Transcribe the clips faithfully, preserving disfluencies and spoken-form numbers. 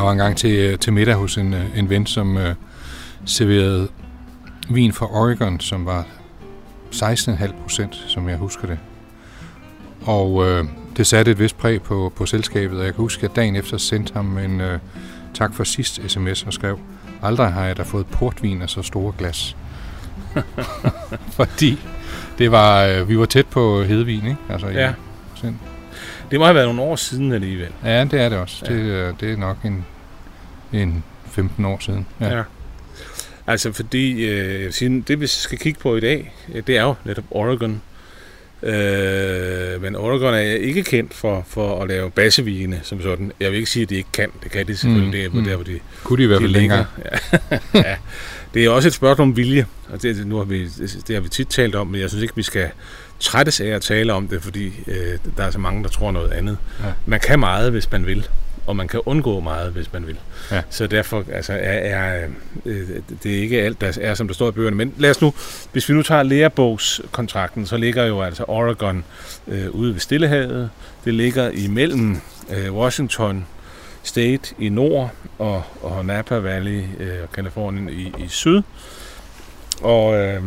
var engang til, til middag hos en, en ven, som uh, serverede vin fra Oregon, som var seksten komma fem procent, som jeg husker det. Og uh, det satte et vist præg på, på selskabet, og jeg kan huske, at dagen efter sendte ham en uh, tak for sidst sms og skrev, aldrig har jeg da fået portvin af så store glas. Fordi det var, uh, vi var tæt på hedevin, ikke? Altså, ja. I, det må have været nogle år siden alligevel. Ja, det er det også. Ja. Det, det er nok en, en femten år siden. Ja. ja. Altså fordi, øh, det vi skal kigge på i dag, det er jo netop Oregon. Øh, men Oregon er ikke kendt for, for at lave bassevine som sådan. Jeg vil ikke sige, at de ikke kan. Det kan de selvfølgelig. Mm. Det er der, hvor de, kunne de i hvert fald længere. Ja. ja. Det er også et spørgsmål om vilje. Og det, nu har vi, det har vi tit talt om, men jeg synes ikke, vi skal trættes af at tale om det, fordi øh, der er så mange, der tror noget andet. Ja. Man kan meget, hvis man vil. Og man kan undgå meget, hvis man vil. Ja. Så derfor altså, er, er øh, det er ikke alt, der er, som der står i bøgerne. Men lad os nu, hvis vi nu tager lærebogskontrakten, så ligger jo altså Oregon øh, ude ved Stillehavet. Det ligger imellem øh, Washington State i nord og, og Napa Valley øh, og Californien i, i syd. Og øh,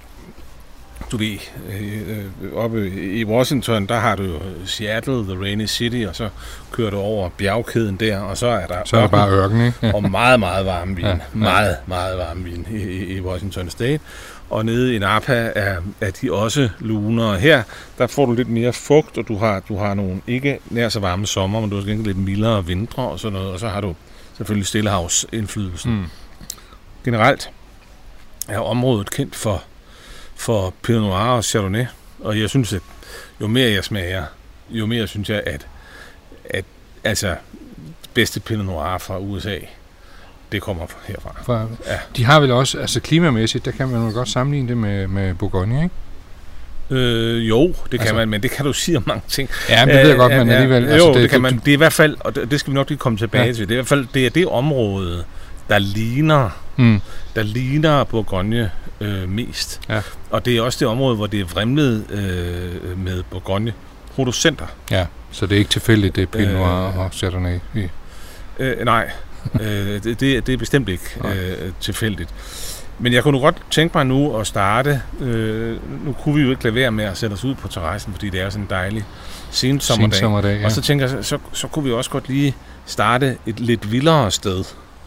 du ved, øh, oppe i Washington, der har du jo Seattle, The Rainy City, og så kører du over bjergkæden der, og så er der, så er der bare ørken, ikke? Ja. Og meget, meget varme vin. Ja, ja. Meget, meget varme vin i, i Washington State. Og nede i Napa er, er de også lunere. Her, der får du lidt mere fugt, og du har, du har nogle ikke nær så varme sommer, men du har lidt mildere vintre og sådan noget, og så har du selvfølgelig Stillehavsindflydelsen. Mm. Generelt er området kendt for for Pinot Noir og Chardonnay, og jeg synes, at jo mere jeg smager, jo mere synes jeg, at, at altså, bedste Pinot Noir fra U S A, det kommer herfra. For, ja. De har vel også, altså klimamæssigt, der kan man jo godt sammenligne det med, med Bourgogne, ikke? Øh, jo, det kan altså, man, men det kan du sige om mange ting. Ja, men det ved jeg godt, men ja, alligevel... Jo, altså, det, det, det kan du, man, det er i hvert fald, og det, det skal vi nok lige komme tilbage ja. til, det er i hvert fald, det er det område, der ligner, mm. der ligner Bourgogne øh, mest. Ja. Og det er også det område, hvor det er vrimlet øh, med Bourgogne-producenter. Ja, så det er ikke tilfældigt, det er Pinot Noir øh, og Chardonnay? I. Øh, nej, øh, det, det er bestemt ikke øh, tilfældigt. Men jeg kunne nu godt tænke mig nu at starte. Øh, nu kunne vi jo ikke lade være med at sætte os ud på terrassen, fordi det er sådan en dejlig sensommerdag. Sensommerdag, ja. Og så tænker jeg, så, så kunne vi også godt lige starte et lidt vildere sted.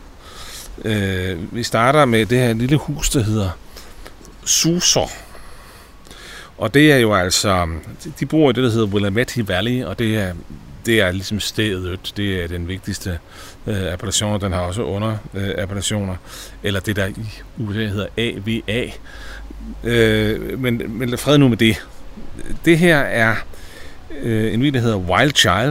Øh, vi starter med det her lille hus, der hedder Susor. Og det er jo altså, de bor i det, der hedder Willamette Valley, og det er, det er ligesom stedet, det er den vigtigste øh, appellation, den har også under øh, appellationer, eller det der i U S A hedder A V A. Øh, men, men fred nu med det. Det her er øh, en vin, der hedder Wild Child.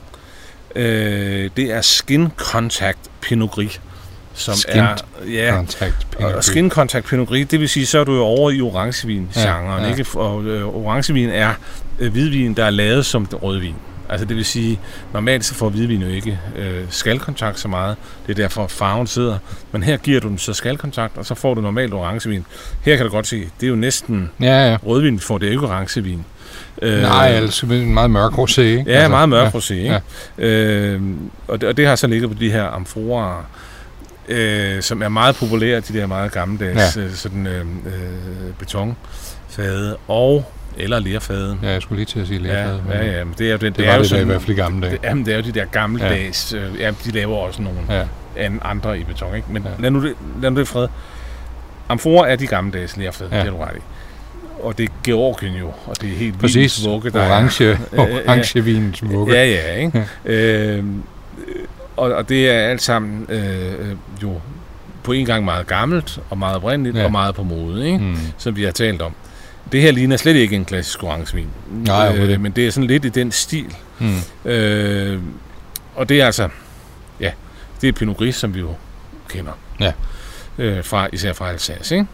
Øh, det er Skin Contact Pinot Gris. Som skin er, ja, contact Pinot og skin contact Pinot Gris, det vil sige, så er du jo over i orangevin-genren, ja, ja. Ikke? Og øh, orangevin er øh, hvidvin, der er lavet som rødvin. Altså det vil sige, normalt så får hvidvin jo ikke øh, skalkontakt så meget, det er derfor farven sidder, men her giver du den så skalkontakt, og så får du normalt orangevin. Her kan du godt se, det er jo næsten ja, ja. rødvin, vi får, det er jo ikke orangevin. Øh, Nej, altså en meget mørk rosé, ikke? Ja, altså, meget mørk ja, rosé, ikke? Ja. Øh, og, det, og det har så ligget på de her amforer, Øh, som er meget populære, de der meget gammeldags ja. øh, sådan øh, øh, betonfade og eller lerfade. Ja, jeg skulle lige til at sige lerfade. Ja, ja, ja, men det er jo den, det, det var jo det sådan, der i hvert fald i gamle dage. Det, jamen, det er jo de der gammeldags, ja. Øh, ja, de laver også nogle ja. andre i beton, ikke? Men ja. lad nu det, lad nu det fred. Amforer er de gammeldags lerfade, ja. det er du ret i. Og det er Georgien jo, og det er helt præcis. Vugge, der orange, er. orange vinens vugge. Ja, ja, ikke? Ja. Øh, Og, og det er alt sammen øh, jo på en gang meget gammelt og meget oprindeligt ja. og meget på mode, ikke? Mm. Som vi har talt om. Det her ligner slet ikke en klassisk orangevin. Nej, øh, det. Men det er sådan lidt i den stil. Mm. Øh, og det er altså, ja, det er Pinot Gris, som vi jo kender. Ja. Øh, fra, især fra Alsace, ikke?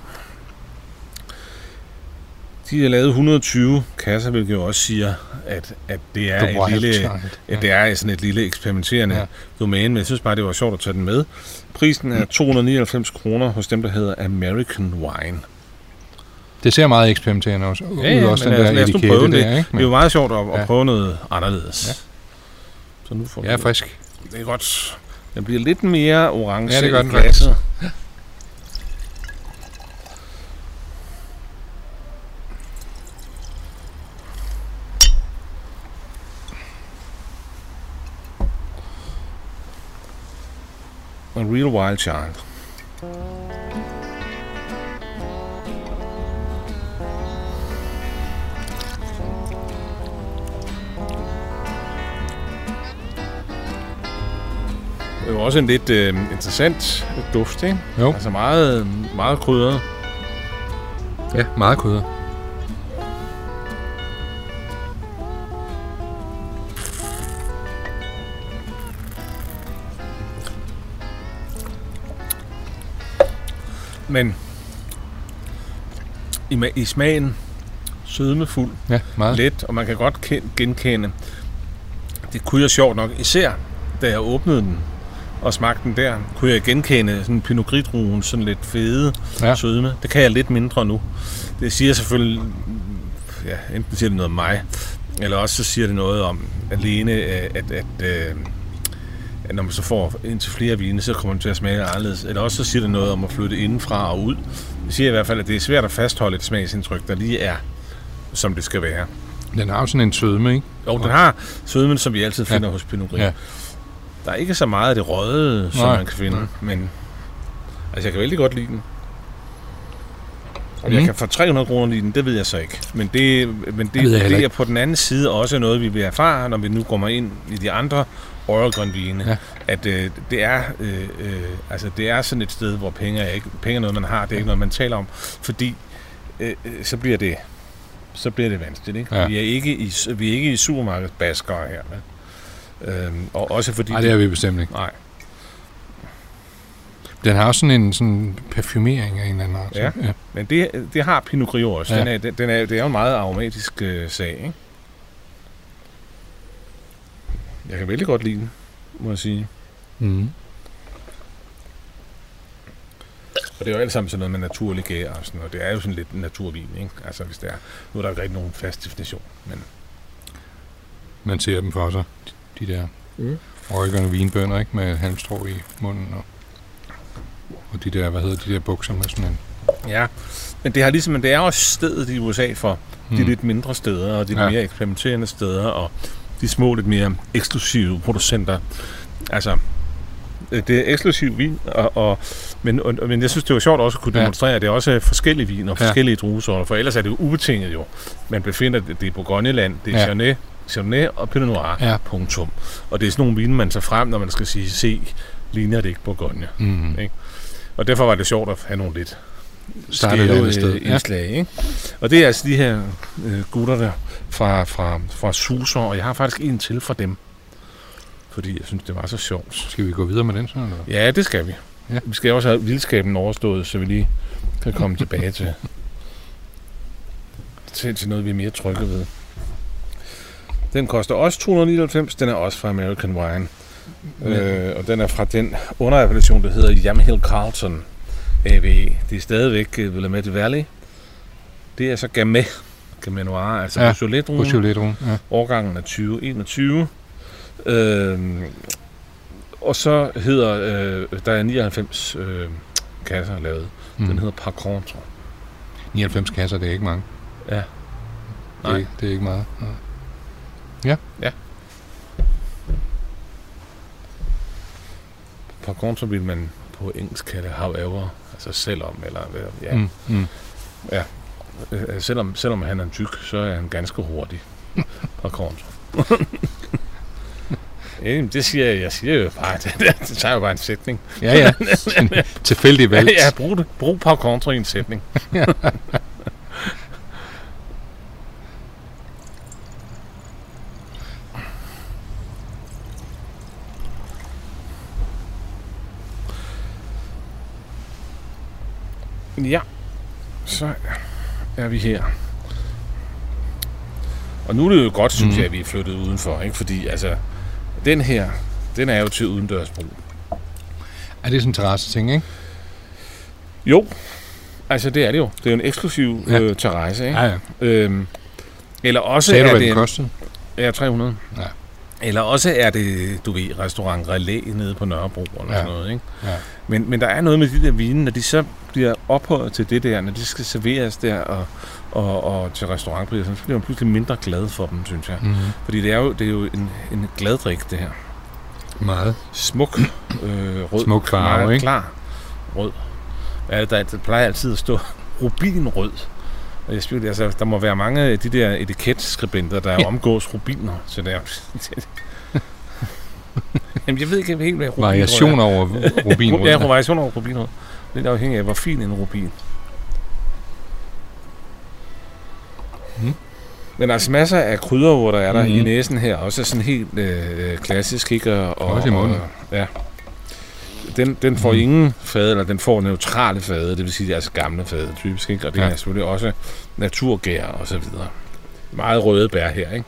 De har lavet et hundrede og tyve kasser, hvilket jo også siger, at, at det er et lille, ja. det er sådan et lille eksperimenterende ja. domæne, men jeg synes bare, det var sjovt at tage den med. Prisen er to hundrede og nioghalvfems kroner hos dem, der hedder American Wine. Det ser meget eksperimenterende også. Ja, ja, også men den lad, der lad os nu prøve det. Der, ikke? Det er jo meget sjovt at, at ja. prøve noget anderledes. Ja. Så nu får ja, frisk. Det er godt. Den bliver lidt mere orange ja, det gør den i glasset. A Real Wild Child. Det er jo også en lidt øh, interessant duft, ikke? Jo. Altså meget, meget krydret. Ja, meget krydret. Men i, ma- i smagen sødmefuld, ja, meget. Let, og man kan godt ken- genkende. Det kunne jeg sjovt nok, især da jeg åbnede den og smagte den der, kunne jeg genkende sådan Pinot Gris-druen, sådan lidt fede ja. sødme. Det kan jeg lidt mindre nu. Det siger selvfølgelig, ja, enten siger det noget om mig, eller også så siger det noget om alene, at, at, at, at når man så får indtil flere vine, så kommer man til at smage anderledes. Eller også så siger det noget om at flytte indenfra og ud. Det siger i hvert fald, at det er svært at fastholde et smagsindtryk, der lige er, som det skal være. Den har jo sådan en sødme, ikke? Jo, den har sødmen, som vi altid finder ja. hos Pinot Gris. Ja. Der er ikke så meget af det røde, som Nej. man kan finde, Nej. men altså jeg kan vældig godt lide den. Og mm. jeg kan få tre hundrede kroner lide den, det ved jeg så ikke. Men det, men det, det, det er på den anden side også noget, vi vil erfare, når vi nu kommer ind i de andre Oregon-vine, ja. at øh, det er øh, øh, altså det er sådan et sted, hvor penge er ikke penge er noget man har, det er ikke noget man taler om, fordi øh, så bliver det så bliver det vanskeligt, ikke? Ja. Vi er ikke i vi er ikke i supermarkedsbaskere her, vel? Øhm, og også fordi Nej, det er vi bestemt ikke. Nej. Den har også sådan en sådan parfumering af en eller anden art. Ja, ja. Men det, det har Pinot Gris også. Ja. Den er, den, den er, det er jo en meget aromatisk øh, sag, ikke? Jeg kan vældig godt lide den, må jeg sige. Mm. Og det er jo alt sammen sådan noget med naturlig gær og sådan noget. Det er jo sådan lidt naturvin, ikke? Altså hvis det er. Nu er der ikke rigtig nogen fast definition, men man ser dem for sig, de der mm. Oregon vinbønner, ikke? Med halmstrå i munden og, og de der, hvad hedder de der bukser med sådan en. Ja, men det har ligesom, det er også stedet i U S A for mm. de lidt mindre steder og de ja. mere eksperimenterende steder og de små lidt mere eksklusive producenter. Altså det er eksklusiv vin, og, og, men, og, men jeg synes, det var sjovt også at kunne demonstrere, ja. at det er også forskellige vin og forskellige ja. druesorter, for ellers er det jo ubetinget jo. Man befinder det, det er Bourgogne-land, det er ja. Chardonnay, Chardonnay og Pinot Noir, ja. punktum. Og det er sådan nogle vine, man tager frem, når man skal sige, se, ligner det ikke Bourgogne. Mm-hmm. Ikke? Og derfor var det sjovt at have nogle lidt skæve indslag. Ja. Ikke? Og det er altså de her øh, gutter der fra, fra, fra Suser, og jeg har faktisk en til fra dem. Fordi jeg synes, det var så sjovt. Skal vi gå videre med den så? Eller? Ja, det skal vi. Ja. Vi skal også have vildskaben overstået, så vi lige kan komme tilbage til, til, til noget, vi er mere trygge ved. Den koster også to hundrede nioghalvfems. Den er også fra American Wine. Ja. Øh, og den er fra den underappellation, der hedder Yamhill Carlton A V E. Det er stadigvæk uh, Willamette Valley. Det er så Gamay. Gamay Noir, altså ja, Beaujolais-druen. Ja. Årgangen er tyve enogtyve. Øh, og så hedder øh, der er nioghalvfems øh, kasser lavet. Mm. Den hedder Par Contre. nioghalvfems kasser, det er ikke mange. Ja. Nej. Det, er, det er ikke meget. Nej. Ja. Ja. Par Contre vil man på engelsk kalde however, altså selvom, eller ja. Mm. Mm. Ja. Selvom, selvom han er en tyk, så er han ganske hurtig. Par Contre. Ja, det siger jeg. Jeg siger jo bare, det, det tager jo bare en sætning. Ja, ja. Tilfældig valg. Ja, brug det. Brug Par Contre i en sætning. Ja. Ja, så er vi her. Og nu er det jo godt, synes mm. jeg, at vi er flyttet udenfor, ikke? Fordi altså, den her, den er jo til udendørsbrug. Er det sådan en terrasse-ting, ikke? Jo, altså det er det jo. Det er jo en eksklusiv ja. øh, terrasse, ikke? Ja, ja. Øhm, eller også Sagde er du, det den kostede? Ja, tre hundrede. Ja. Eller også er det, du ved, restaurant Relais nede på Nørrebro eller ja. sådan noget, ikke? Ja. Men, men der er noget med de der vine, når de så bliver ophøjet til det der, når de skal serveres der og, og, og til restaurantpriser, så bliver man pludselig mindre glad for dem, synes jeg. Mm-hmm. Fordi det er jo, det er jo en, en glad drik, det her. Meget. Smuk, øh, rød. Smuk farve, meget ikke? Klar rød. Ja, der, der plejer altid at stå rubinrød. Og jeg spiller, altså, der må være mange af de der etiketskribenter, der ja. omgås rubiner. Så der. Jamen, jeg ved ikke helt, hvad rubinrød er. Variation over rubinrød. Ja, variation over rubinrød. Lidt afhængig af, hvor fin en rubin. Mm. Men altså masser af krydderurter er der mm-hmm. i næsen her. Også sådan helt øh, klassisk, ikke? Og, også i munden. Og, ja. Den, den får mm. ingen fade, eller den får neutrale fade, det vil sige, det er altså gamle fade, typisk, ikke? Og det ja. er selvfølgelig også naturgær og så videre. Meget røde bær her, ikke?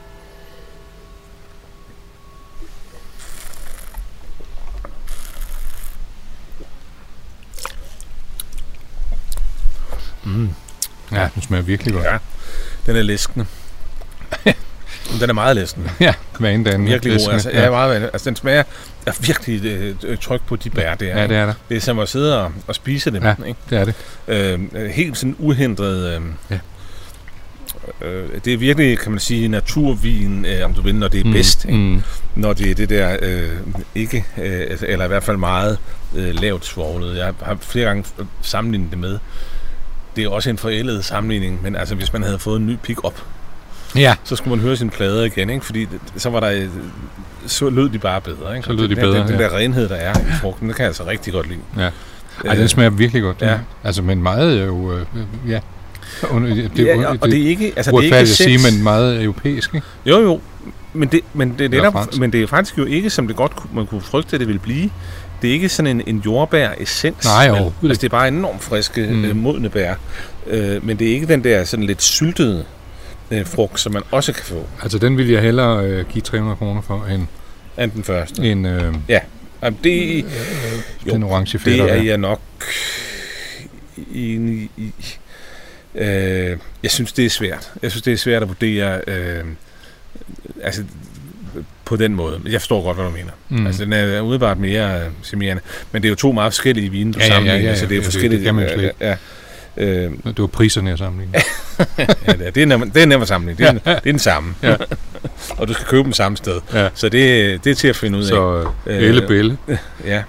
Mm. Ja, den smager virkelig godt. Ja, den er læskende. Den er meget læskende. Ja, vanedannende. Virkelig god. Altså, ja. Ja, meget, altså, den smager er virkelig øh, tryk på de bær, det er. Ja, det er der. Det er som at sidde og, og spise dem. Ja, ikke? det er det. Øh, helt sådan uhindret. Øh, ja. øh, det er virkelig, kan man sige, naturvin, øh, om du vil, når det er mm. bedst. Ikke? Mm. Når det er det der, øh, ikke, øh, eller i hvert fald meget øh, lavt svovlet. Jeg har flere gange sammenlignet det med. Det er også en forældet sammenligning, men altså, hvis man havde fået en ny pick-up, ja. så skulle man høre sine plader igen, ikke? Fordi det, så var der så lød de bare bedre, ikke? Så lød de den, bedre, den, den ja. der renhed der er i frugten, det kan jeg altså rigtig godt lide. Ja. Ej, den smager virkelig godt. Ja. Altså, men meget jo øh, ja. Det, det, ja, og det er ikke, altså det er ikke at sige, men meget europæisk, ikke? Jo jo, men det men det, det er men det er faktisk jo ikke, som det godt man kunne frygte, at det ville blive. Det er ikke sådan en, en jordbær-essens. Nej, jo. Altså, det er bare enormt friske, mm. øh, modne bær. Øh, men det er ikke den der sådan lidt syltede øh, frugt, som man også kan få. Altså, den vil jeg hellere øh, give tre hundrede kroner for, end, end den første. End, øh, ja. Jamen, det, øh, jo, den orange fætter. Det er jeg nok enig i. Øh, jeg synes, det er svært. Jeg synes, det er svært at vurdere øh, altså på den måde. Jeg forstår godt, hvad du mener. Mm. Altså, den er udebart mere øh, semirende. Men det er jo to meget forskellige vine, du ja, sammenligner. Ja, ja, ja, så det er jo forskellige. Det kan man jo slet. Ja, ja. Øh, det var priserne at sammenligne. Ja, det er, det er nemt det er nemt at sammenligne. Det er, ja. det er den samme. Ja. Og du skal købe dem samme sted. Ja. Så det, det er til at finde ud af. Så øh, elle bælle. Ja.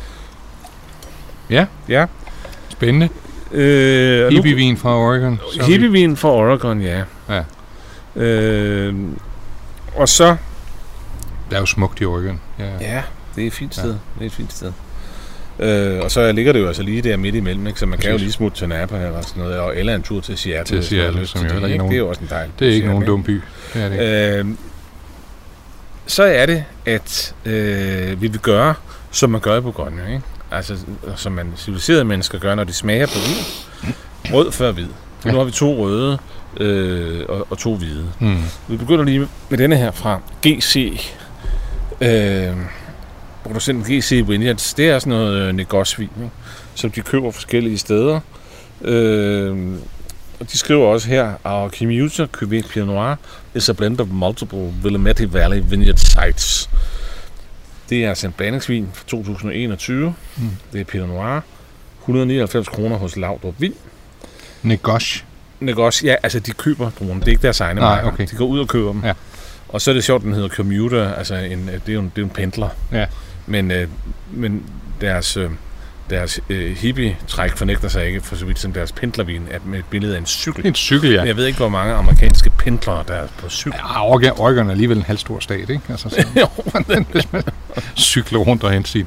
Ja. Ja. Spændende. Øh, Hippievin fra Oregon. Hippievin fra Oregon, ja. Ja. Øh, og så... Det er jo smukt i Oregon. Ja, ja det er et fint sted. Ja. Det er et fint sted. Øh, og så ligger det jo altså lige der midt imellem, ikke? Så man Præcis. kan jo lige smutte til Napa eller sådan noget, og eller en tur til Seattle. Til Seattle, som jo det, det er jo også en dejlig. Det er ikke nogen dum by. Det er det ikke. Øh, så er det, at øh, vi vil gøre, som man gør i Bourgogne, ikke? Altså, som man civiliserede mennesker gør, når de smager på vin. Rød før hvid. Ja. Nu har vi to røde øh, og, og to hvide. Mm. Vi begynder lige med denne her fra G C. Øh, producenten G C Vineyards. Det er sådan noget øh, negosvin, ikke? Som de køber forskellige steder. Øh, og de skriver også her, Our Commuter Cuvée Pinot Noir is a blend of multiple Willamette Valley Vineyard sites. Det er altså en blandingsvin fra to tusind og enogtyve. Mm. Det er Pinot Noir. et hundrede og nioghalvfems kroner hos Laudrup Vin. Negoce. Negoce, ja, altså de køber druerne. Det er ikke deres egne marker. Okay. De går ud og køber dem. Ja. Og så er det sjovt, den hedder Commuter. Altså en, det er jo en, det er en pendler. Ja. Men, øh, men deres, øh, deres øh, hippie-træk fornægter sig ikke for så vidt som deres pendlervin er med et billede af en cykel. En cykel, ja. Men jeg ved ikke, hvor mange amerikanske pendlere der er på cykel. Ja, Oregon, Oregon er alligevel en halv stor stat, ikke? Altså, så, jo. Hvis man cykler rundt og henter sin.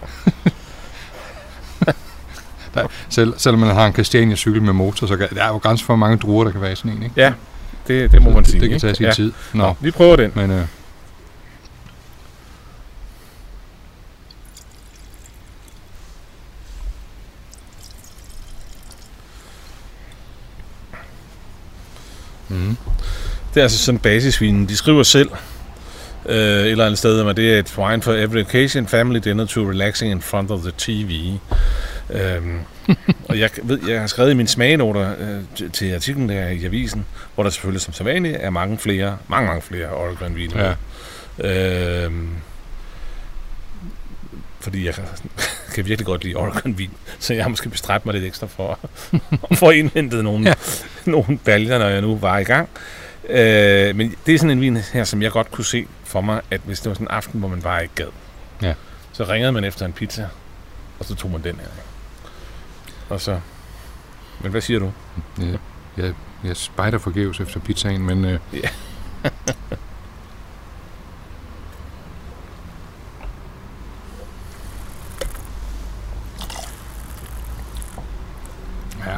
Der, selv, selvom man har en Christiania-cykel med motor, så kan, der er jo grænser for, hvor mange druer, der kan være i sådan en, ikke? Ja, det, det må man det, sige. Det kan tage sin ja. tid. Nå. Nå, vi prøver den. Men, øh, Mm. Det er altså sådan basisvinen. De skriver selv øh, et eller andet sted, at det er et wine for every occasion, family dinner to relaxing in front of the T V. øhm, Og jeg ved, jeg har skrevet i mine smagenoter øh, til, til artiklen der i avisen, hvor der selvfølgelig som sædvanligt er mange flere, mange, mange flere Oregon-viner. Ja. Øh, fordi jeg kan virkelig godt lide Oregon-vin, så jeg har måske bestræbt mig lidt ekstra for at få indhentet nogle, ja. nogle baljer, når jeg nu var i gang. Øh, men det er sådan en vin her, som jeg godt kunne se for mig, at hvis det var sådan en aften, hvor man bare ikke gad, ja. så ringede man efter en pizza, og så tog man den her. Og så... Men hvad siger du? Ja, jeg, jeg spejder forgæves efter pizzaen, men... Øh... Ja. ja.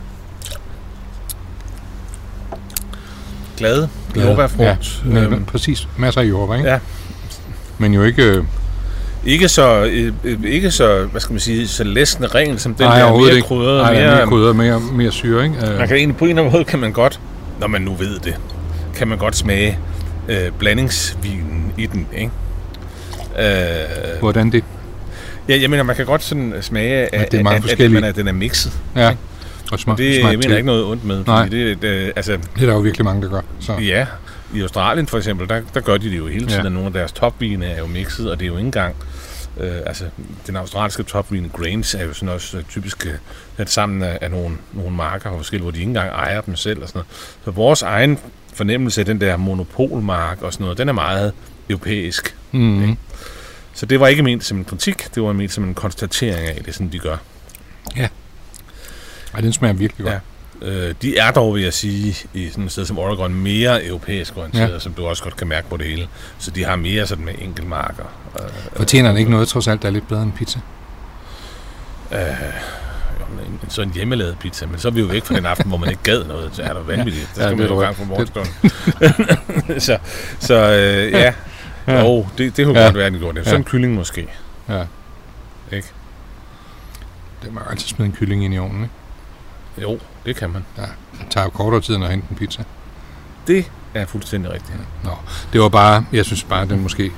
Glade. Jordbærfrugt. Ja, øhm. præcis. Masser af jordbær, ikke? Ja. Men jo ikke... Øh... Ikke så, øh, ikke så, hvad skal man sige, så læsende ren som den Nej, der, mere ikke. krydret. Nej, mere, mere krydret, mere, mere syre, ikke? Uh... Man kan egentlig på en eller anden måde, kan man godt, når man nu ved det, kan man godt smage øh, blandingsvinen i den, ikke? Øh, Hvordan det? Ja, jeg mener, man kan godt sådan smage, at, det er mange at, at, at, at den er mixet. Ja, og smag, det smag mener jeg ikke noget ondt med. Nej, det, det, altså, det er der jo virkelig mange, der gør. Så. Ja, i Australien for eksempel, der, der gør de det jo hele tiden, ja. At nogle af deres topvine er jo mixet, og det er jo ikke engang... Øh, altså, den australske topvin Grange er jo sådan også typisk sat sammen af, af nogle, nogle marker og forskellige, hvor de ikke engang ejer dem selv og sådan noget. Så vores egen fornemmelse af den der monopolmark og sådan noget, den er meget europæisk. Mm. Så det var ikke ment som en kritik, det var ment som en konstatering af det, sådan de gør. Ja. Ej, den smager virkelig godt. Ja. Øh, de er dog, vil jeg sige, i sådan et sted som Oregon, mere europæisk orienteret, ja. Som du også godt kan mærke på det hele. Så de har mere sådan med enkeltmarker. Øh, Fortjener den ikke noget, trods alt, der er lidt bedre end pizza? Øh, en, en sådan hjemmelavet pizza, men så er vi jo væk fra den aften, hvor man ikke gad noget. Så er der vanvittigt. Der skal ja, man jo i gang fra morgenstunden. så så øh, ja, ja. Jo, det, det kunne ja. godt være, den gjorde det. Sådan en ja. kylling måske. Ja. Ikke? Det må altid smide en kylling ind i ovnen, ikke? Jo, det kan man. Ja, det tager jo kortere tid, end at hente en pizza. Det er fuldstændig rigtigt. Ja. Nå, det var bare, jeg synes bare, den måske...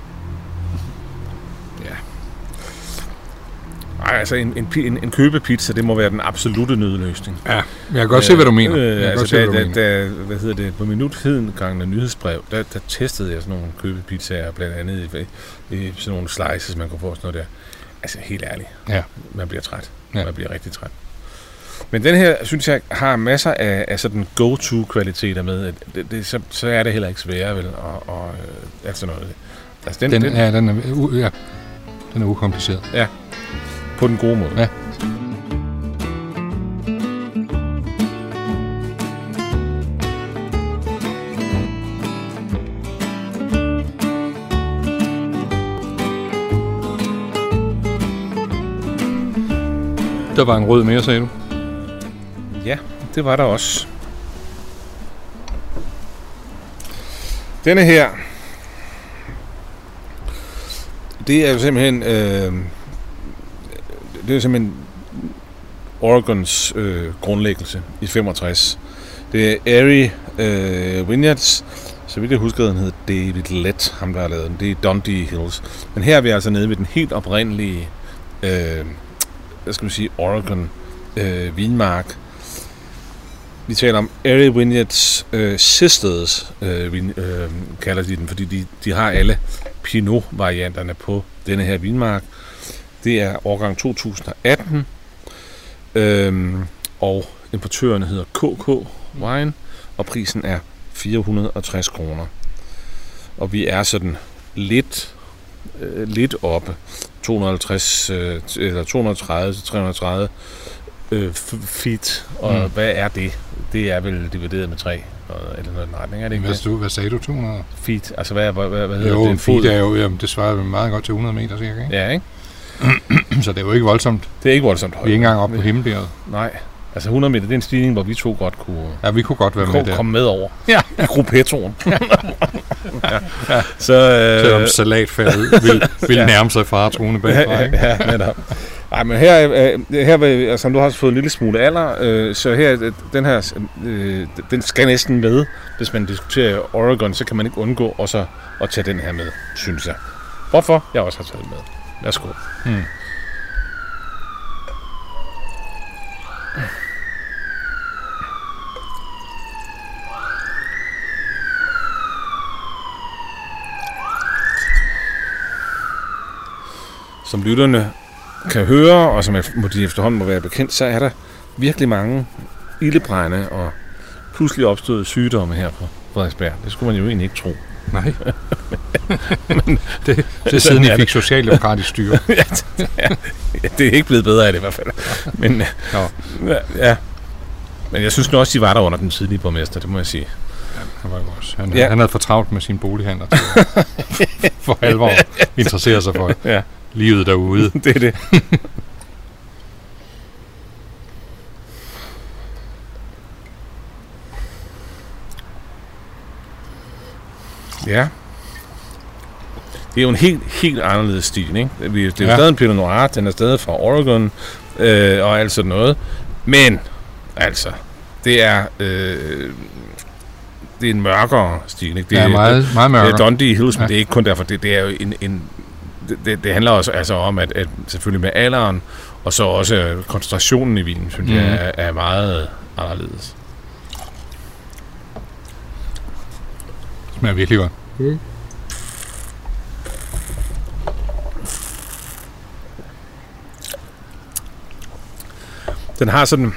Ja. Ej, altså en, en, en, en købepizza, det må være den absolute nødløsning. Ja, jeg kan godt øh, se, hvad du mener. Jeg øh, kan altså, godt se, da, hvad du da, mener. Da, hvad hedder det, på minutheden af nyhedsbrev, der, der testede jeg sådan nogle købepizzaer, blandt andet i, i sådan nogle slices, man kunne få sådan noget der. Altså, helt ærligt. Ja. Man bliver træt. Ja. Man bliver rigtig træt. Men den her, synes jeg, har masser af, af sådan go-to-kvaliteter med. Det, det, så, så er det heller ikke sværere, vel, og, og øh, alt sådan noget. Altså, den, den, den, ja, den er, uh, ja, den er ukompliceret. Ja, på den gode måde. Ja. Der var en rød mere, sagde du? Ja, det var der også. Denne her, det er jo simpelthen, øh, det er simpelthen Oregons øh, grundlæggelse i femogtres. Det er Erie øh, Vineyards, så vidt jeg husker, den hedder David Lett, ham der har lavet den. Det er Dundee Hills. Men her er vi altså nede ved den helt oprindelige, øh, hvad skal man sige, Oregon øh, vinmark. Vi taler om Erie Vineyards øh, Sisters, øh, vin, øh, kalder de den, fordi de, de har alle Pinot-varianterne på denne her vinmark. Det er årgang to tusind og atten, øh, og importøren hedder K K Wine, og prisen er fire hundrede og tres kroner. Og vi er sådan lidt, øh, lidt oppe, to hundrede og halvtreds, øh, eller to hundrede og tredive til tre hundrede og tredive øh, feet, og mm. hvad er det? Det er vel divideret med tre, eller noget den retning, er det ikke hvad, du, hvad sagde du, to hundrede? Feet, altså hvad, hvad, hvad, hvad hedder jo, det? Jo, feet er jo, jamen, det svarer meget godt til hundrede meter cirka, ikke? Ja, ikke? Så det er jo ikke voldsomt. Det er ikke voldsomt højt. Vi er ikke engang oppe på himmelbjerget. Nej, altså hundrede meter, det er en stigning, hvor vi to godt kunne... Ja, vi kunne godt være med der. Komme med over. Ja. I gruppetroen. ja. Ja. Så, øh, selvom salatfærdet vil, vil ja. nærme sig faretroende bagfra, ikke? Ja, netop. Ej, men her, øh, her altså, du har fået en lille smule alder, øh, så her, den her, øh, den skal næsten med. Hvis man diskuterer Oregon, så kan man ikke undgå også at, at tage den her med, synes jeg. Hvorfor? Jeg også har taget med. Værsgo. Hmm. som lytterne kan høre, og som de efterhånden må være bekendt, så er der virkelig mange ildebrænde og pludselig opståede sygdomme her på Frederiksberg. Det skulle man jo egentlig ikke tro. Nej. Men det, det er siden I fik socialdemokratisk styre. ja, ja, det er ikke blevet bedre af det i hvert fald. Men, ja, ja. Men jeg synes nu også, de var der under den tidlige borgmester, det må jeg sige. Ja, han var jo også. Han, ja. han havde for travlt med sine bolighandler til for alvor interessere sig for ja. livet derude. Det er det. Ja. Det er jo en helt, helt anderledes stil, ikke? Det er jo ja. stadig en Pinot Noir, den er stadig fra Oregon, øh, og alt sådan noget. Men, altså, det er, øh, det er en mørkere stil, ikke? Det er ja, meget, meget mørkere. Det er Dundee Hills, men ja. det er ikke kun derfor. Det, det er jo en, en det, det handler også altså om, at, at selvfølgelig med alderen, og så også koncentrationen i vinen, synes mm. jeg, er, er meget anderledes. Det smager virkelig godt. Mm. Den har sådan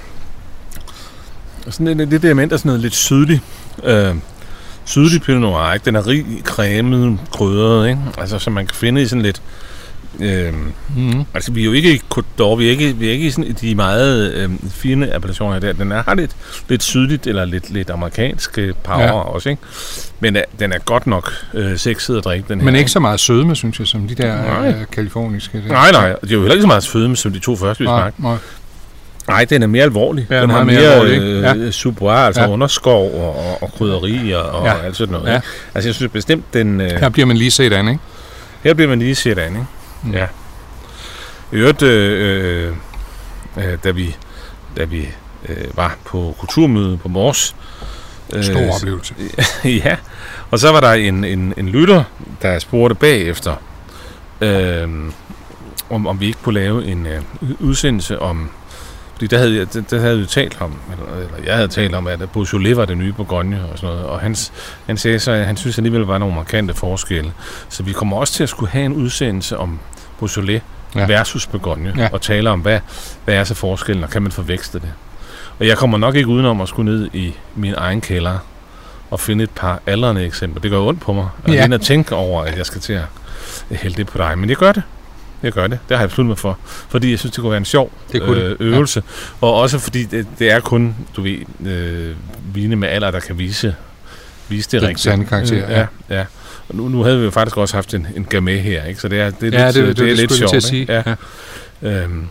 sådan et, det element af sådan noget lidt sydlig øh, sydlig Pinot Noir, ikke? Den er rig, cremet, krydret, ikke? Altså som man kan finde i sådan lidt øh, mm. altså vi er jo ikke i Côte d'Or, vi er ikke vi er ikke i sådan de meget øh, fine appellationer der. Den er har lidt lidt sydligt eller lidt lidt amerikansk power ja. også, ikke? Men den er godt nok øh, sexet at drikke, den her. Men ikke så meget sødme, synes jeg, som de der øh, kaliforniske. Der. Nej, nej. Det er jo heller ikke så meget sødme, som de to første, vi smagte. Nej. Nej, den er mere alvorlig. Ja, den har mere, mere alvorlig, øh, ja. Subois, altså ja. underskov og, og, og krydderi og, og ja. alt sådan noget. Ja. Altså jeg synes bestemt, den... Øh, her bliver man lige set an, ikke? Her bliver man lige set an, ikke? Mm. Ja. I øvrigt, øh, øh, da vi, da vi øh, var på kulturmøde på Mors... Øh, Stor oplevelse. ja, og så var der en, en, en lytter, der spurgte bagefter, øh, om, om vi ikke kunne lave en øh, udsendelse om... Fordi der havde, der, der havde vi talt om, eller, eller jeg havde talt om, at Beaujolais var det nye Bourgogne og sådan noget, og hans, han sagde så, at han synes alligevel var nogle markante forskelle. Så vi kommer også til at skulle have en udsendelse om Beaujolais ja. versus Bourgogne, ja. og tale om, hvad, hvad er så forskellen, og kan man forveksle det. Og jeg kommer nok ikke udenom at skulle ned i min egen kælder og finde et par aldrende eksempler. Det gør ondt på mig, og ja. at tænke over, at jeg skal til at hælde det på dig, men jeg gør det. Jeg gør det. Det har jeg besluttet mig for. Fordi jeg synes, det kunne være en sjov øh, øvelse. Ja. Og også fordi det, det er kun, du ved, øh, vine med alder, der kan vise, vise det rigtigt. Sande karakter, øh, ja. ja. Og nu, nu havde vi jo faktisk også haft en, en Gamay her, ikke? Så det er, det er ja, lidt, det, det, det er det, lidt det sjovt. Til at sige. Ja. Ja. Øhm.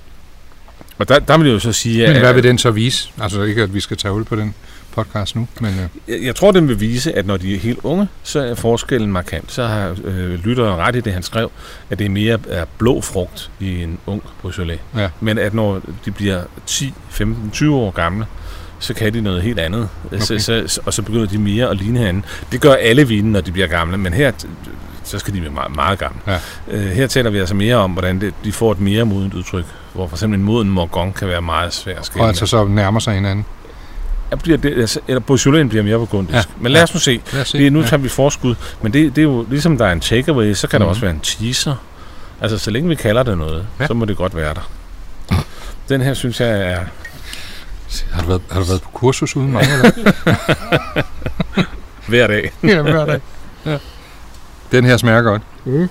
Og der, der vil jeg jo så sige... Men at, hvad vil den så vise? Altså ikke, at vi skal tage hul på den podcast nu, men... Øh. Jeg, jeg tror, den vil vise, at når de er helt unge, så er forskellen markant. Så har øh, lytteren ret i det, han skrev, at det er mere er blå frugt i en ung Beaujolais. Ja. Men at når de bliver ti, femten, tyve år gamle, så kan de noget helt andet. Okay. Så, så, og så begynder de mere at ligne hinanden. Det gør alle vine, når de bliver gamle, men her... så skal de være meget, meget gamle. Ja. Øh, her taler vi altså mere om, hvordan det, de får et mere modent udtryk, hvor for eksempel en moden Morgon kan være meget svær at skille. Og altså så nærmer sig hinanden. Ja, bliver det, altså, eller Beaujolais bliver mere burgundisk. Ja. Men lad os nu se. Os se. Det, nu ja. tager vi forskud. Men det, det er jo ligesom der er en takeaway, så kan mm. der også være en teaser. Altså så længe vi kalder det noget, ja. så må det godt være der. Den her synes jeg er... Har du været, har du været på kursus uden mig? Eller? Hver dag. Ja, hver dag. Ja. Den her smager godt. Mm.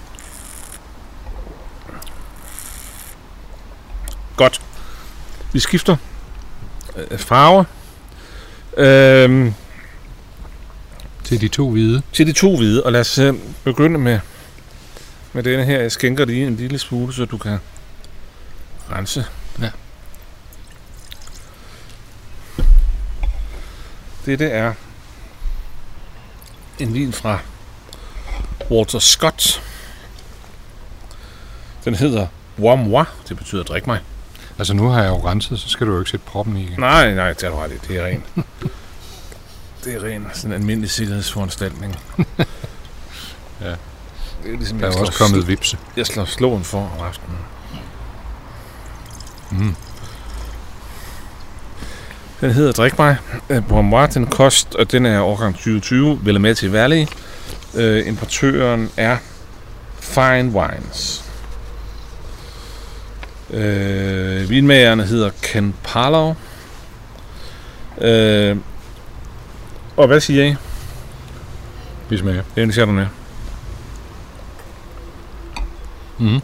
Godt. Vi skifter øh, farve. Øhm, til de to hvide. Til de to hvide. Og lad os øh, begynde med, med denne her. Jeg skænker lige en lille smule, så du kan rense. Ja. Dette er en vin fra Walter Scott. Den hedder Bois Moi. Det betyder drik mig. Altså nu har jeg jo renset, så skal du jo ikke sætte proppen i igen. Nej, nej, det er du ret i. Det er ren. Det er ren. Sådan en almindelig sikkerhedsforanstaltning. Ja. Det er ligesom, der er også kommet vipse. Jeg slår slåen for om aftenen. Mm. Den hedder Drik mig. Bois Moi, den kost, og den er årgang tyve tyve. Willamette Valley. Uh, importøren er Fine Wines. Øh, vinmagerne hedder Ken Parlow. Øh, og hvad siger I? Vi smager. Det er en Chardonnay. Mhm.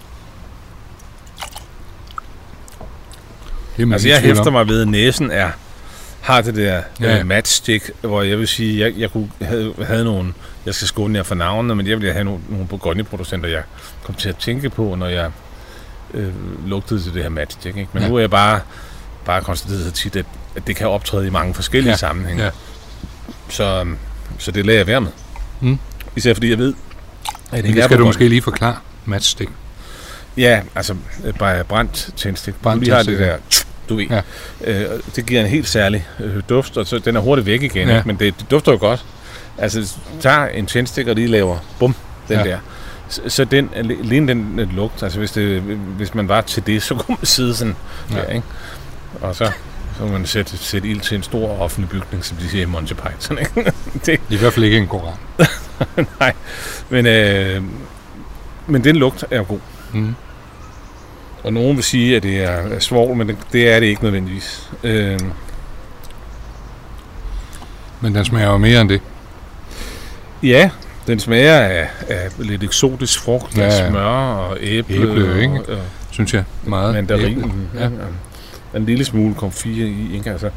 Altså jeg hæfter mig ved, at næsen er, har det der ja. øh, matchstick, hvor jeg vil sige, jeg, jeg kunne have, have nogle, jeg skal skåne jer for navnene, men jeg ville have nogle, nogle Bourgogne-producenter, jeg kom til at tænke på, når jeg øh, lugtede til det her matchstick. Ikke? Men ja. nu er jeg bare, bare konstateret så tit, at, at det kan optræde i mange forskellige ja. sammenhænge. Ja. Så, så det lader jeg være med. Mm. Især fordi jeg ved, at det, det skal du måske lige forklare, matchstick. Ja, altså bare brændt tændstik. Du lige har det der, du ved. Ja. Øh, det giver en helt særlig øh, duft, og så den er hurtigt væk igen, ja. Men det, det dufter jo godt. Altså, tager en tændstik og lige laver, bum, den ja. der. Så, så den, lige den, den lugt, altså hvis, det, hvis man var til det, så kunne man sidde sådan ja. der, ikke? Og så, så man sætte, sætte ild til en stor offentlig bygning, som de siger i Monty Python, ikke? Det i hvert fald ikke en koran. Nej, men, øh, men den lugt er god. Mm. Og nogen vil sige, at det er svovl, men det, det er det ikke nødvendigvis. Øh. Men den smager jo mere end det. Ja, den smager af, af lidt eksotisk frugt, ja, af smør og æble. Æble, ikke? Og, og, synes jeg, meget. Mandarin. Ja. Ja. En lille smule komfir i, ikke altså.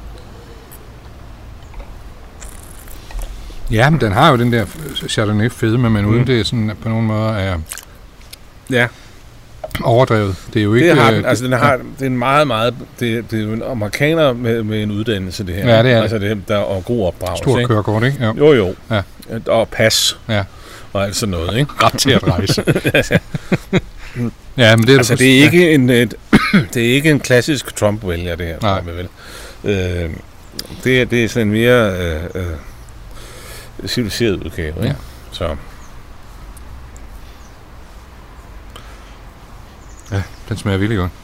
Ja, men den har jo den der Chardonnay fedme, men uden mm. det sådan på nogen måde er ja. overdrevet. Det er jo ikke... Det har den, altså den har, ja. det er en meget, meget... Det, det er jo en amerikaner med, med en uddannelse, det her. Ja, det er altså det. Der er god opdragelse. Stort kørekort, ikke? Jo, jo. jo. Ja. Og pas. Ja. Og alt sådan noget, ikke? Ret til at rejse. Ja, men det er altså, det er ikke en et, det er ikke en klassisk Trump-vælger, det her. Nej. Vel. Øh, det, er, det er sådan en mere øh, øh, civiliseret udgave, ikke? Ja. Så... Ja, den smager virkelig godt.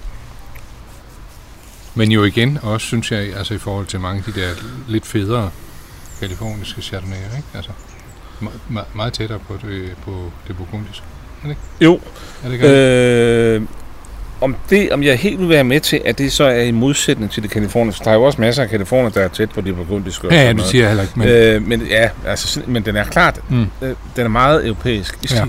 Men jo igen, også synes jeg, altså i forhold til mange af de der lidt federe kaliforniske chardonnayer, ikke? Altså me- me- meget tættere på det, på det burgundiske. Er det ikke? Jo. Er det øh, om, det, om jeg helt vil være med til, at det så er i modsætning til det kaliforniske. Der er jo også masser af kalifornier, der er tæt på det burgundiske. Ja, ja, det siger jeg heller ikke. Men, øh, men ja, altså, men den er klart, mm. øh, den er meget europæisk i stil. Ja.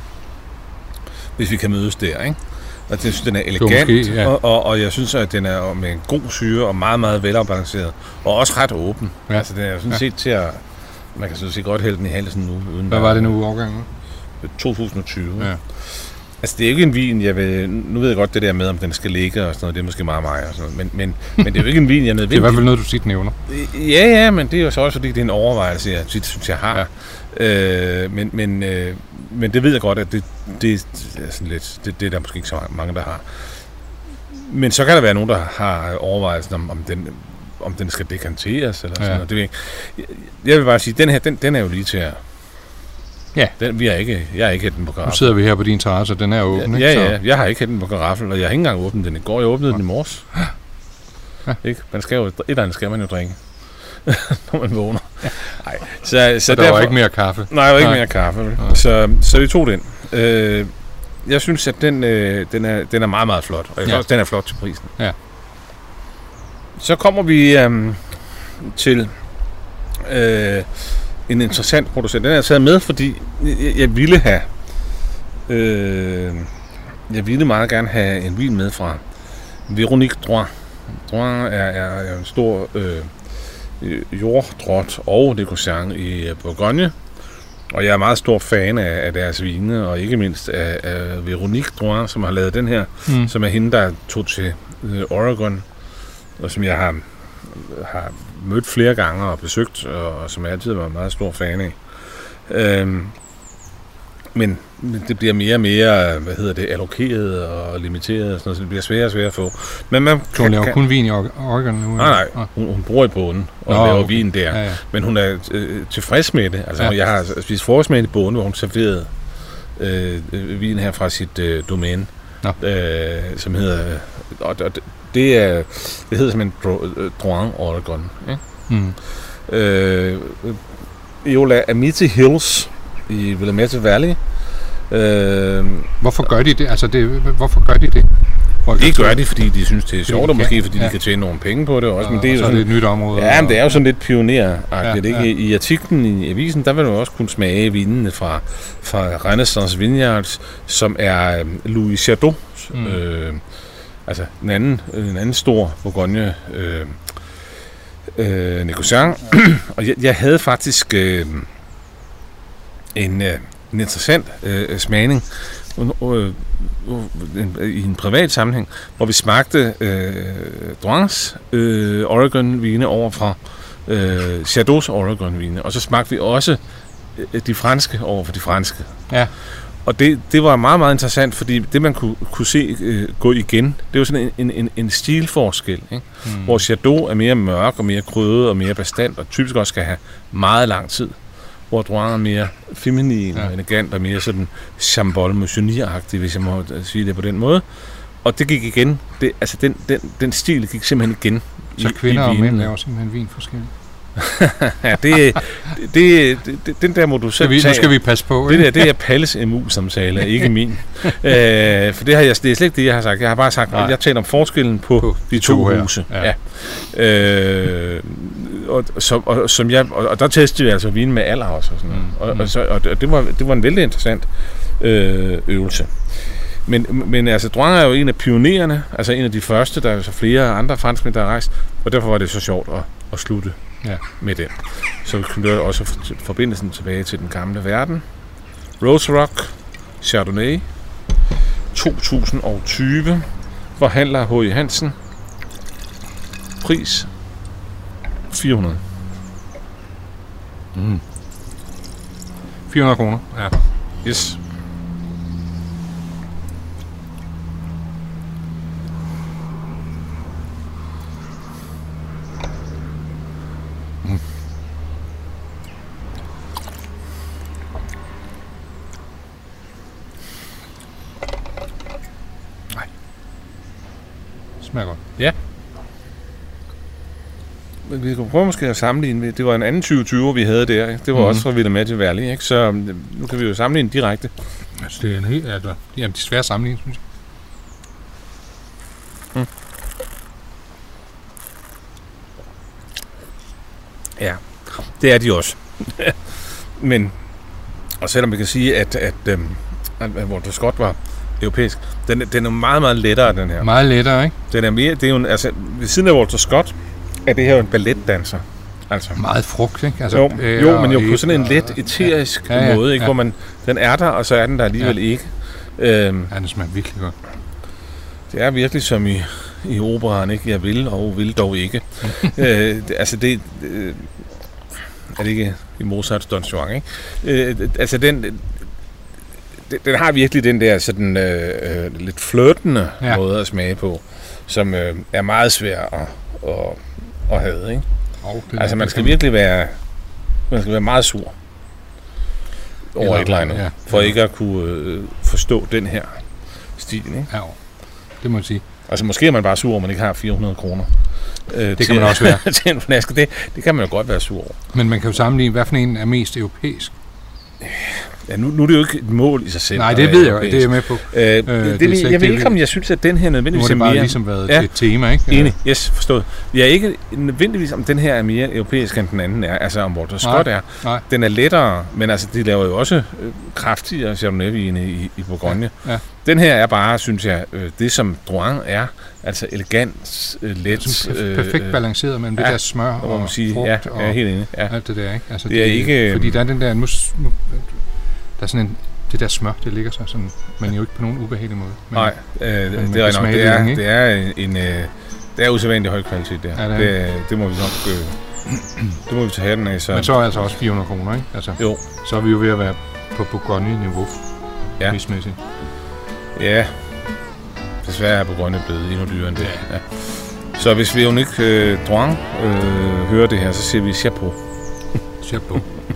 Hvis vi kan mødes der, ikke? Og det, den er elegant, måske, ja. og, og, og jeg synes, at den er med en god syre og meget, meget velafbalanceret. Og også ret åben. Ja. Altså, den er sådan ja. set til at... Man kan sådan set godt hælde den i halsen nu. Uden Hvad var det nu årgangen? to tusind og tyve. Ja. Altså, det er jo ikke en vin, jeg vil... Nu ved jeg godt det der med, om den skal ligge og sådan noget. Det er måske meget mig og sådan noget. Men, men, men det er jo ikke en vin, jeg nødvendigt... Det er i hvert fald noget, du tit nævner. Ja, ja, men det er jo så også, fordi det er en overvejelse, jeg tit synes, jeg har. Ja. Øh, men, men, øh, men det ved jeg godt, at det, det er sådan lidt... Det, det er der måske ikke så mange, der har. Men så kan der være nogen, der har overvejelsen om, om den... om den skal dekanteres eller sådan ja. noget. Det vil jeg, jeg vil bare sige, den her, den, den er jo lige til at... Ja. Den, vi er ikke, jeg har ikke hættet den på karaffel. Nu sidder vi her på din terrasse, den er åben, ja, ikke? Ja, ja, jeg har ikke hættet den på karaffel, og jeg har ikke engang åbnet den i går. Jeg åbnede ja. den i morges. Ja. Ikke? Man skal jo, et eller andet skal man jo drikke, når man vågner. Ja. Nej, så, så der derfor, var ikke mere kaffe. Nej, der var ikke Nej. mere kaffe. Så, så vi tog den. Øh, jeg synes, at den, øh, den, er, den er meget, meget flot. Og jeg ja. også, den er flot til prisen. Ja. Så kommer vi øhm, til øh, en interessant producent. Den er jeg taget med, fordi jeg, jeg ville have øh, jeg ville meget gerne have en vin med fra Véronique Drouin. Drouin er, er, er en stor øh, jorddrot og decochant i Bourgogne, og jeg er meget stor fan af, af deres vine, og ikke mindst af, af Véronique Drouin, som har lavet den her, mm. som er hende, der tog til øh, Oregon, og som jeg har, har mødt flere gange og besøgt, og, og som jeg altid har været meget stor fan af. Øhm, men det bliver mere og mere, hvad hedder det, allokeret og limiteret og sådan noget, så det bliver sværere og sværere at få. Men man kan, hun laver kan, kun vin i Oregon nu? Nej, nej. Ah. Hun, hun bor i båden og Nå, laver okay. vin der. Ja, ja. Men hun er øh, tilfreds med det. Altså, ja. Jeg har spist frokost med i båden, hvor hun serverede øh, vin her fra sit øh, domæne, øh, som hedder... Og, og, Det, er, det hedder simpelthen Drouin Oregon. Ja? Mm. Øh, Eola Amity Hills i Willamette Valley. Øh, hvorfor gør de det? Altså, det, hvorfor gør de det? Det gør de, fordi de synes, det er sjovt, og måske fordi ja. de kan tjene nogle penge på det også. Men det er og jo så sådan, er det et nyt område. Ja, men det er jo sådan lidt pioneragtigt. Ja, ja. I artiklen i avisen, der vil man også kunne smage vinene fra, fra Renaissance Vineyards, som er Louis Jadot, mm. øh, altså en anden, en anden stor Bourgogne øh, øh, negociant. Og jeg, jeg havde faktisk øh, en, øh, en interessant øh, smagning øh, i en privat sammenhæng, hvor vi smagte øh, Drouins øh, Oregon-vine over fra øh, Chateau's Oregon-vine, og så smagte vi også øh, de franske over for de franske. Ja. Og det, det var meget, meget interessant, fordi det, man kunne, kunne se øh, gå igen, det var sådan en, en, en stilforskel, ikke? Mm. Hvor Chateau er mere mørk og mere krydret og mere bestand, og typisk også skal have meget lang tid. Hvor Drouin er mere feminin ja. og elegant og mere sådan Chambol Moussigny-agtig, hvis jeg må sige det på den måde. Og det gik igen. Det, altså den, den, den stil gik simpelthen igen. Så i, kvinder i og mænd laver simpelthen vin forskelligt? ja, det, det, det, den der må du selv vi, tage. Nu skal vi passe på. Det der, det er Palles M U-samtale, ikke min. øh, for det, har jeg, det er slet ikke det, jeg har sagt. Jeg har bare sagt, at jeg taler om forskellen på, på de to, to huse. Ja. Ja. Øh, og, så, og, som jeg, og, og der testede vi altså vin med alder også. Og, sådan mm. og, og, så, og det, var, det var en vældig interessant øh, øvelse. Men, men altså, Drouin er jo en af pionererne, altså en af de første, der er så flere andre franskmænd, der har rejst, og derfor var det så sjovt at, at slutte ja. med den. Så vi kunne også forbindelsen tilbage til den gamle verden. Rose Rock, Chardonnay, to tusind og tyve, forhandler H I Hansen, pris fire hundrede. Mm. fire hundrede kroner, ja. Yes. Mm. Nej. Smager godt. Ja. Vi kan prøve måske at sammenligne. Det var en anden tyve tyve, vi havde der. Ikke? Det var mm-hmm. også fra Villemette Valley, ikke? Så nu kan vi jo sammenligne direkte. Altså, det er en helt... Altså, jamen, det er svært at sammenligne, synes jeg. Mm. Ja, det er de også. Men, og selvom vi kan sige, at, at, at, at, at Walter Scott var europæisk, den, den er meget, meget lettere, den her. Meget lettere, ikke? Den er mere, det er jo en, altså, ved siden af Walter Scott, er det her jo en balletdanser. Altså. Meget frugt, ikke? Altså, jo, øh, jo, men jo på sådan en let, eterisk ja. Ja, ja, måde, ikke? Ja. Hvor man, den er der, og så er den der alligevel ja. ikke. Øhm, ja, den smager virkelig godt. Det er virkelig som i, i operaen, ikke? Jeg vil, og vil dog ikke. øh, det, altså det... Øh, er det ikke i Mozarts Don Juan, ikke? Øh, altså den... Den, den har virkelig den der sådan øh, øh, lidt flirtende ja. måde at smage på, som øh, er meget svær at, at, at have, ikke? Oh, altså man skal virkelig være man skal være meget sur over et eller andet, ja. for ikke at kunne øh, forstå den her stil, ikke? Ja, det må jeg sige. Altså måske er man bare sur over, man ikke har fire hundrede kroner. Øh, det kan man også være. til en flaske. Det, det kan man jo godt være sur over. Men man kan jo sammenligne, hvad for en er mest europæisk. Ja, nu, nu er det jo ikke et mål i sig selv. Nej, det ved jeg jo, det er jeg med på. Øh, øh, det, det, jeg ved ikke, om jeg synes, at den her nødvendigvis er mere... Nu har det bare ligesom været ja. et tema, ikke? Enig, yes, forstået. Jeg er ikke nødvendigvis, om den her er mere europæisk, end den anden er. Altså, om Walter Scott er. Nej. Den er lettere, men altså, de laver jo også øh, kraftigere Chardonnay-vine i, i Bourgogne. Ja. Ja. Den her er bare, synes jeg, øh, det som Drouin er. Altså elegant, øh, let... Øh, perfekt balanceret mellem ja, det der smør og, og sige, frugt ja, og ja, helt enig. Ja. alt det der, ikke? Altså, det er det, ikke... Fordi der er den der... Nu, nu, der er sådan en, det der smør, det ligger så sådan, men jo ikke på nogen ubehagelig måde. Men, Nej, øh, det, det, er nok, det, er, det er en, øh, det er usædvanlig høj kvalitet der. Ja, det, det, det må vi nok, øh, det må vi tage hatten af. Så. Men så er altså også fire hundrede kroner, ikke? Altså, jo. Så er vi jo ved at være på Bourgogne-niveau, ja. prismæssigt. Ja, desværre er Bourgogne blevet endnu dyrere end det. Ja. Ja. Så hvis vi jo ikke øh, Drouin øh, hører det her, så siger vi chapeau. Chapeau.